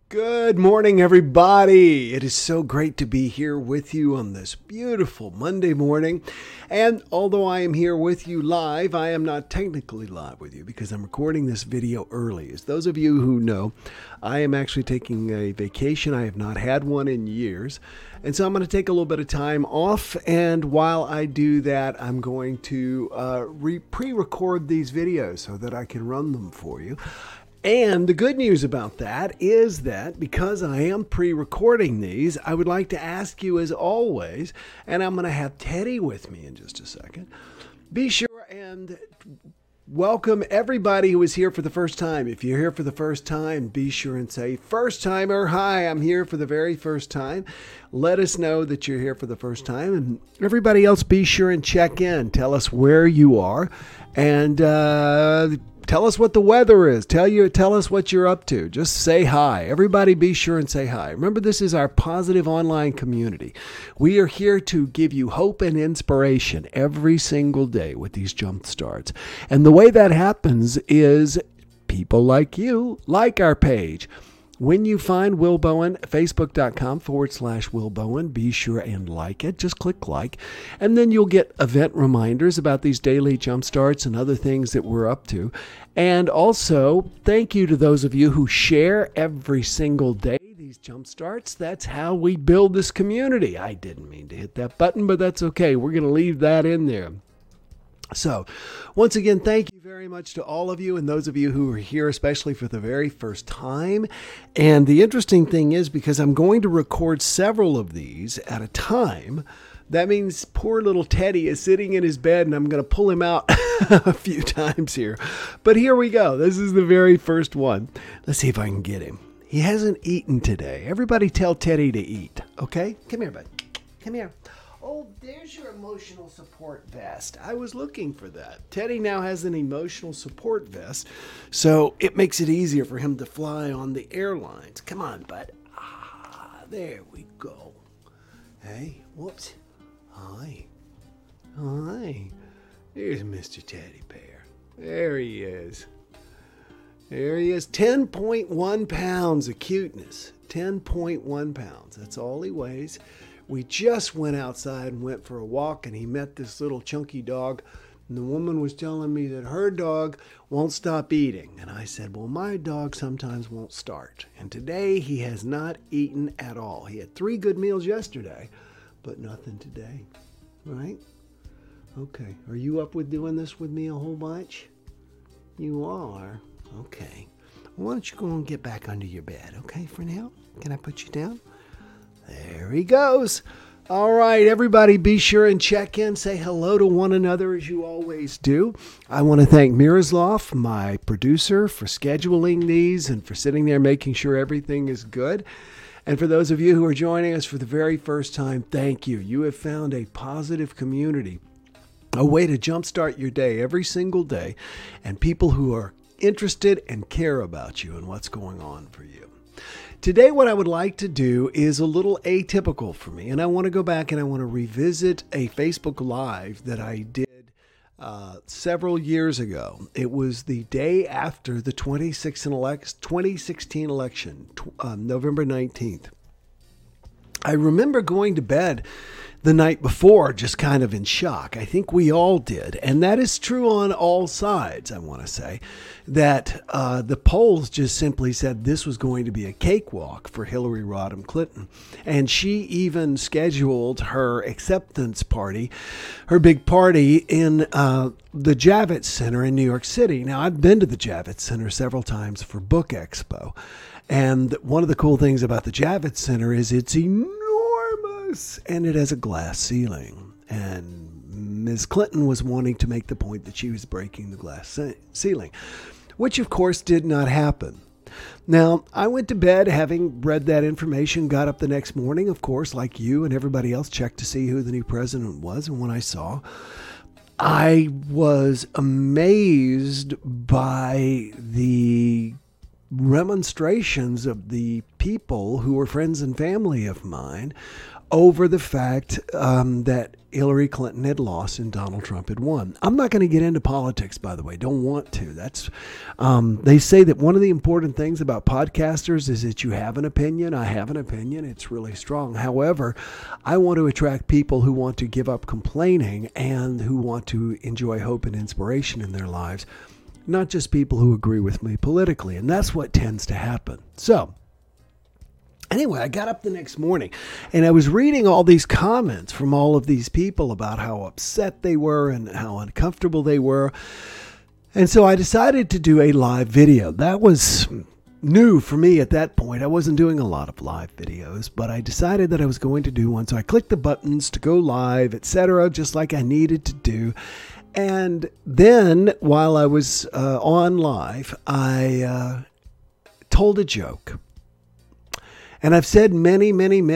Good morning, everybody. It is so great to be here with you on this beautiful Monday morning. And although I am here with you live, I am not technically live with you because I'm recording this video early. As those of you who know, I am actually taking a vacation. I have not had one in years. And so I'm going to take a little bit of time off. And while I do that, I'm going to pre-record these videos so that I can run them for you. And the good news about that is that because I am pre-recording these, I would like to ask you as always, and I'm going to have Teddy with me in just a second, be sure and welcome everybody who is here for the first time. If you're here for the first time, be sure and say, first timer, hi, I'm here for the very first time. Let us know that you're here for the first time. And everybody else, be sure and check in. Tell us where you are and tell us what the weather is. Tell us what you're up to. Just say hi. Everybody be sure and say hi. Remember, this is our positive online community. We are here to give you hope and inspiration every single day with these jump starts. And the way that happens is people like you like our page. When you find Will Bowen, facebook.com/Will Bowen, be sure and like it. Just click like. And then you'll get event reminders about these daily jump starts and other things that we're up to. And also, thank you to those of you who share every single day these jump starts. That's how we build this community. I didn't mean to hit that button, but that's okay. We're going to leave that in there. So, once again, thank you very much to all of you and those of you who are here, especially for the very first time. And the interesting thing is, because I'm going to record several of these at a time, that means poor little Teddy is sitting in his bed and I'm going to pull him out a few times here. But here we go. This is the very first one. Let's see if I can get him. He hasn't eaten today. Everybody tell Teddy to eat. Okay? Come here, bud. Come here. Oh, there's your emotional support vest. I was looking for that. Teddy now has an emotional support vest, so it makes it easier for him to fly on the airlines. Come on, bud. There we go. Hey, whoops. Hi. Hi. There's Mr. Teddy Bear. There he is. There he is. 10.1 pounds of cuteness. 10.1 pounds. That's all he weighs. We just went outside and went for a walk, and he met this little chunky dog. And the woman was telling me that her dog won't stop eating. And I said, well, my dog sometimes won't start. And today he has not eaten at all. He had 3 good meals yesterday, but nothing today. Right? Okay. Are you up with doing this with me a whole bunch? You are? Okay. Well, why don't you go and get back under your bed, okay, for now? Can I put you down? There he goes. All right, everybody, be sure and check in. Say hello to one another as you always do. I want to thank Miroslav, my producer, for scheduling these and for sitting there making sure everything is good. And for those of you who are joining us for the very first time, thank you. You have found a positive community, a way to jumpstart your day every single day, and people who are interested and care about you and what's going on for you. Today, what I would like to do is a little atypical for me, and I want to go back and I want to revisit a Facebook Live that I did several years ago. It was the day after the 2016 election, November 19th. I remember going to bed the night before just kind of in shock. I think we all did. And that is true on all sides, I want to say, that the polls just simply said this was going to be a cakewalk for Hillary Rodham Clinton. And she even scheduled her acceptance party, her big party, in the Javits Center in New York City. Now, I've been to the Javits Center several times for Book Expo. And one of the cool things about the Javits Center is it's enormous. And it has a glass ceiling. And Ms. Clinton was wanting to make the point that she was breaking the glass ceiling, which of course did not happen. Now, I went to bed having read that information, got up the next morning, of course, like you and everybody else, checked to see who the new president was. And when I saw, I was amazed by the remonstrations of the people who were friends and family of mine over the fact that Hillary Clinton had lost and Donald Trump had won. I'm not going to get into politics, by the way. Don't want to. That's they say that one of the important things about podcasters is that you have an opinion. I have an opinion. It's really strong. However, I want to attract people who want to give up complaining and who want to enjoy hope and inspiration in their lives, not just people who agree with me politically. And that's what tends to happen. So anyway, I got up the next morning and I was reading all these comments from all of these people about how upset they were and how uncomfortable they were. And so I decided to do a live video. That was new for me at that point. I wasn't doing a lot of live videos, but I decided that I was going to do one. So I clicked the buttons to go live, etc., just like I needed to do. And then while I was on live, I told a joke. And I've said many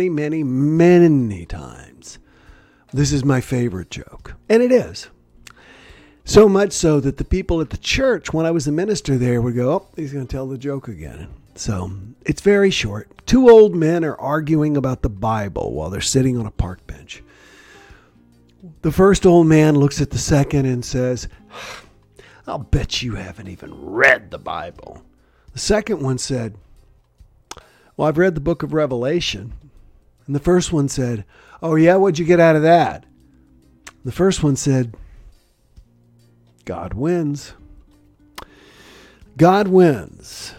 times, this is my favorite joke. And it is. So much so that the people at the church, when I was a minister there, would go, oh, he's going to tell the joke again. So it's very short. Two old men are arguing about the Bible while they're sitting on a park bench. The first old man looks at the second and says, I'll bet you haven't even read the Bible. The second one said, well, I've read the book of Revelation. And the first one said, oh yeah, what'd you get out of that? The first one said, God wins. God wins.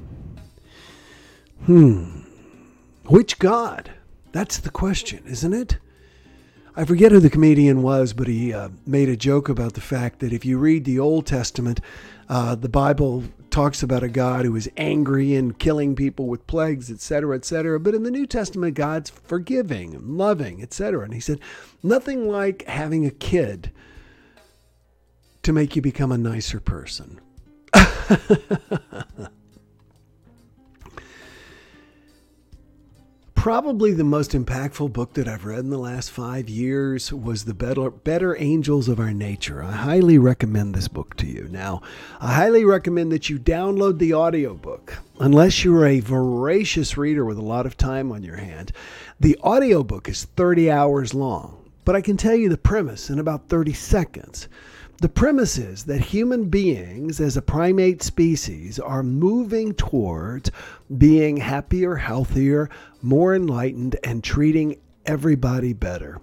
Which God? That's the question, isn't it? I forget who the comedian was, but he made a joke about the fact that if you read the Old Testament, the Bible talks about a God who is angry and killing people with plagues, etc., etc. But in the New Testament, God's forgiving and loving, etc. And he said, nothing like having a kid to make you become a nicer person. Probably the most impactful book that I've read in the last 5 years was The Better Angels of Our Nature. I highly recommend this book to you. Now, I highly recommend that you download the audiobook. Unless you're a voracious reader with a lot of time on your hand, the audiobook is 30 hours long. But I can tell you the premise in about 30 seconds. The premise is that human beings as a primate species are moving towards being happier, healthier, more enlightened, and treating everybody better.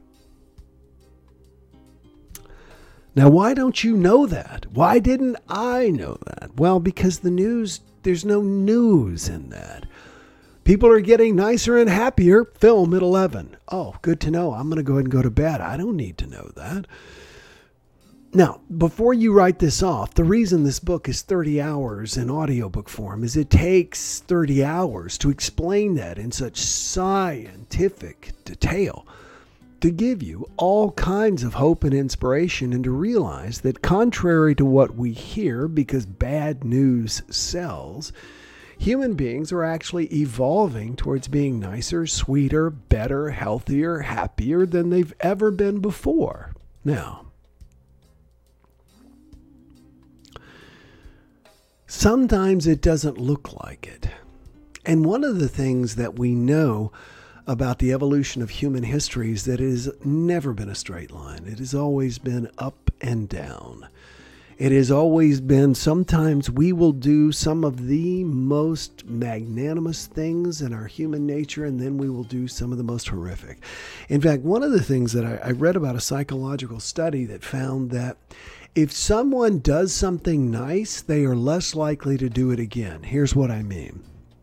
Now, why don't you know that? Why didn't I know that? Well, because the news, there's no news in that. People are getting nicer and happier. Film at 11. Oh, good to know. I'm going to go ahead and go to bed. I don't need to know that. Now, before you write this off, the reason this book is 30 hours in audiobook form is it takes 30 hours to explain that in such scientific detail, to give you all kinds of hope and inspiration, and to realize that contrary to what we hear, because bad news sells, human beings are actually evolving towards being nicer, sweeter, better, healthier, happier than they've ever been before. Now, sometimes it doesn't look like it. And one of the things that we know about the evolution of human history is that it has never been a straight line. It has always been up and down. It has always been, sometimes we will do some of the most magnanimous things in our human nature, and then we will do some of the most horrific. In fact, one of the things that I read about a psychological study that found that if someone does something nice, they are less likely to do it again. Here's what I mean.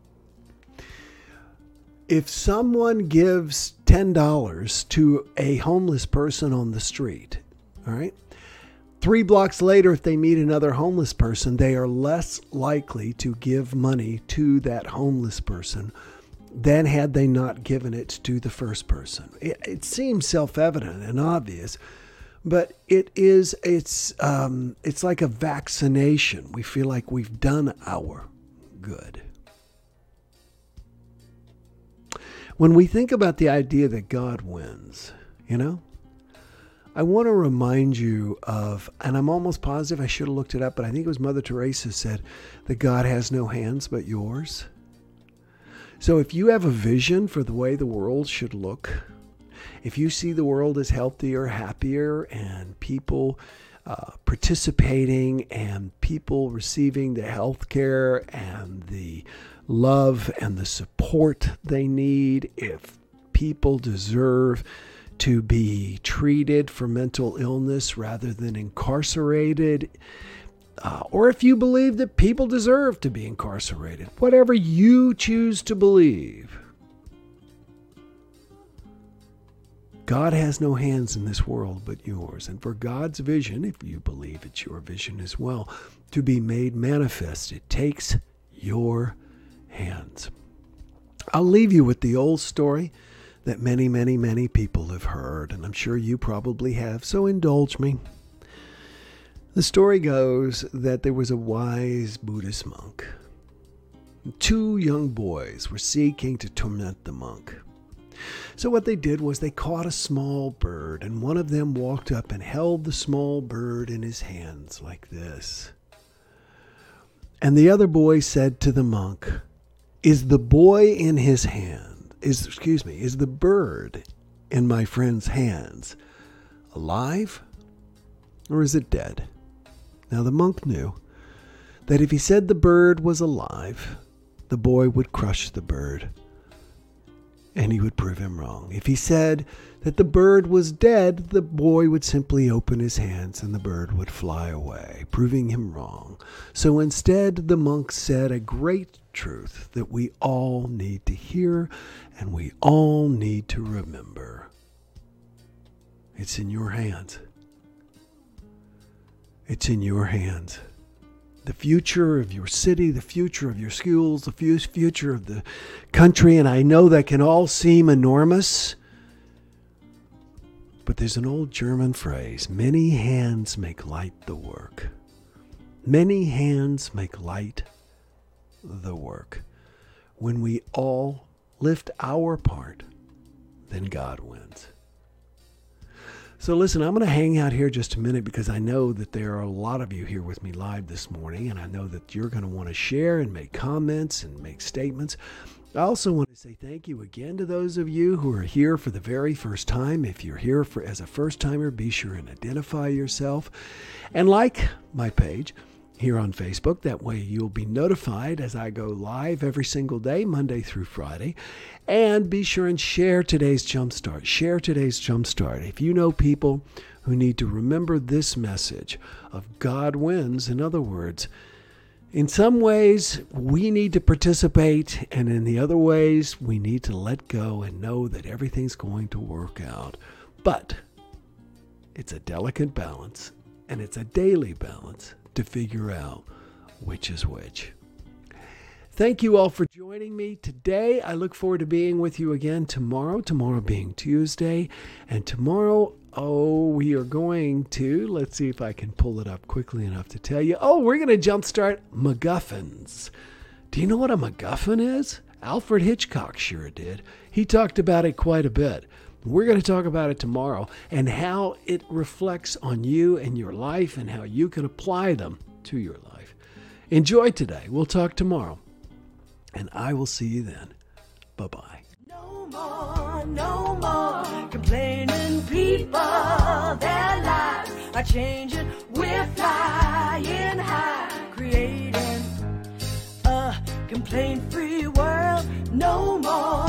If someone gives $10 to a homeless person on the street, all right, 3 blocks later, if they meet another homeless person, they are less likely to give money to that homeless person than had they not given it to the first person. It seems self-evident and obvious, but it's like a vaccination. We feel like we've done our good. When we think about the idea that God wins, I want to remind you of, and I'm almost positive, I should have looked it up, but I think it was Mother Teresa said that God has no hands but yours. So if you have a vision for the way the world should look, if you see the world as healthier, happier, and people participating and people receiving the health care and the love and the support they need, if people deserve to be treated for mental illness rather than incarcerated, or if you believe that people deserve to be incarcerated, whatever you choose to believe, God has no hands in this world but yours. And for God's vision, if you believe it's your vision as well, to be made manifest, it takes your hands. I'll leave you with the old story that many, many, many people have heard, and I'm sure you probably have, so indulge me. The story goes that there was a wise Buddhist monk. 2 young boys were seeking to torment the monk. So what they did was they caught a small bird, and one of them walked up and held the small bird in his hands like this. And the other boy said to the monk, is the bird in my friend's hands alive, or is it dead? Now the monk knew that if he said the bird was alive, the boy would crush the bird, and he would prove him wrong. If he said that the bird was dead, the boy would simply open his hands and the bird would fly away, proving him wrong. So instead, the monk said a great truth that we all need to hear and we all need to remember. It's in your hands. It's in your hands. The future of your city, the future of your schools, the future of the country. And I know that can all seem enormous, but there's an old German phrase, many hands make light the work. Many hands make light the work. When we all lift our part, then God wins. So listen, I'm going to hang out here just a minute because I know that there are a lot of you here with me live this morning, and I know that you're going to want to share and make comments and make statements. I also want to say thank you again to those of you who are here for the very first time. If you're here as a first-timer, be sure and identify yourself and like my page here on Facebook. That way you'll be notified as I go live every single day, Monday through Friday. And be sure and share today's Jumpstart. Share today's Jumpstart. If you know people who need to remember this message of God wins, in other words, in some ways we need to participate, and in the other ways we need to let go and know that everything's going to work out. But it's a delicate balance, and it's a daily balance to figure out which is which. Thank you all for joining me today. I look forward to being with you again tomorrow being Tuesday. And tomorrow, we are going to, let's see if I can pull it up quickly enough to tell you. We're going to jumpstart MacGuffins. Do you know what a MacGuffin is? Alfred Hitchcock sure did. He talked about it quite a bit. We're going to talk about it tomorrow and how it reflects on you and your life and how you can apply them to your life. Enjoy today. We'll talk tomorrow. And I will see you then. Bye-bye. No more complaining people. Their lives are changing. We're flying high, creating a complaint-free world. No more